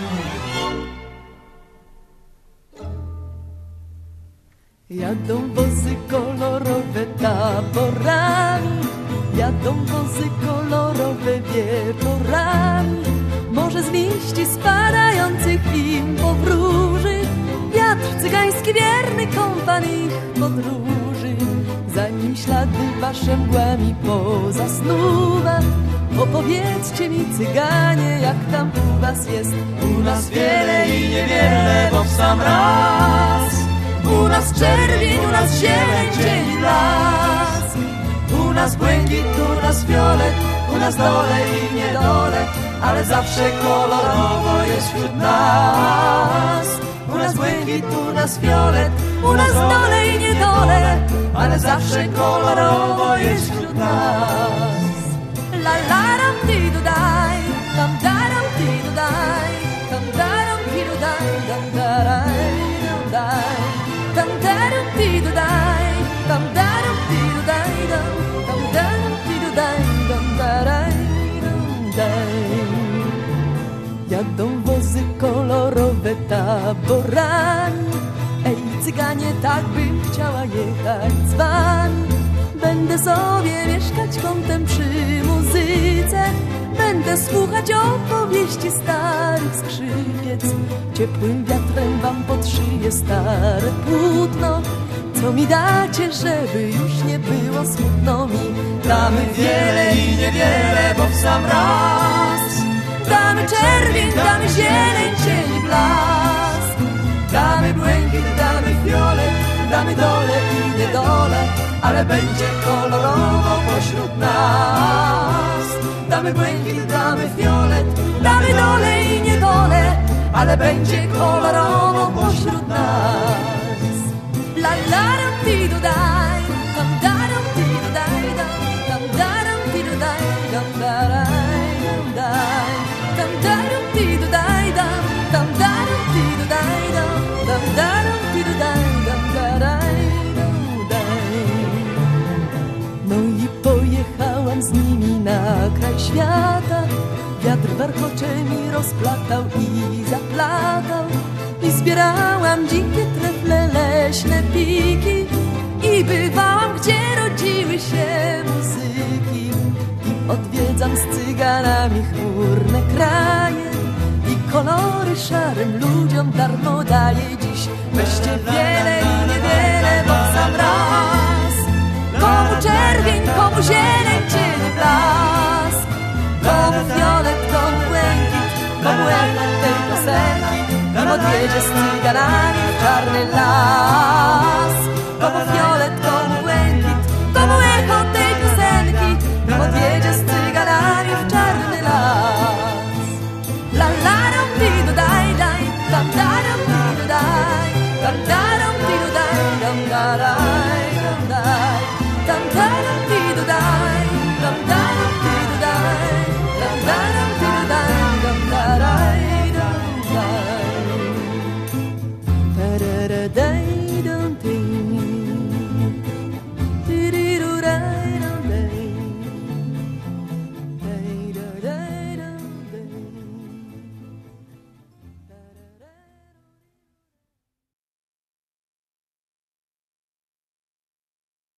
Jadą wozy kolorowe taborami, jadą wozy kolorowe wieczorami. Może z liści spadających im powróży wiatr cygański wierny kompan ich podróży. Zanim ślady wasze mgłami pozasnuwa, opowiedzcie mi, cyganie, jak tam u was jest. U nas wiele i niewiele, bo w sam raz. U nas czerwień, u nas zieleń, dzień blask. U nas błękit, u nas fiolet, u nas dole i niedole, ale zawsze kolorowo jest wśród nas. U nas błękit, u nas fiolet, u nas dole i niedole, ale zawsze kolorowo jest wśród nas. La la ram ti do daj, tam daram ti do daj, tam daram ti do daj, tam daraj do daj, tam daram ti do daj, tam daram ti do daj, tam daram ti do daj, tam daraj do daj. Jadą wozy kolorowe taborami, ej cyganie, tak bym chciała jechać z wami. Będę sobie mieszkać kątem przy muzyce, będę słuchać opowieści starych skrzypiec. Ciepłym wiatrem wam pod szyję stare płótno, co mi dacie, żeby już nie było smutno mi. Damy wiele i niewiele, bo w sam raz. Damy czerwień, damy zieleń, cień i blask. Damy błękit, damy fiolet, damy dole i niedole, ale będzie kolorowo pośród nas. Damy błękit, damy fiolet, damy dole i niedole, ale będzie kolorowo pośród nas. La la ram ti do daj, tam daram ti do daj, tam daram ti do daj, tam daraj do daj, tam daram ti do daj, tam daram ti do daj, tam daram ti do daj, tam daraj do daj. No i pojechałam z nimi na kraj świata. Wiatr warkocze mi rozplatał i zaplatał, i zbierałam dzikie trefle, leśne piki, i bywałam, gdzie rodziły się muzyki. I odwiedzam z cyganami chmurne kraje, i kolory szarym ludziom darmo daję dziś. Weźcie wiele i niewiele, bo w sam raz. Komu czerwień, komu zieleń, cień i blask, komu fiolet, komu błękit, komu efekt tej piosenki, nim odjedzie z cyganami w czarny las. Komu fiolet,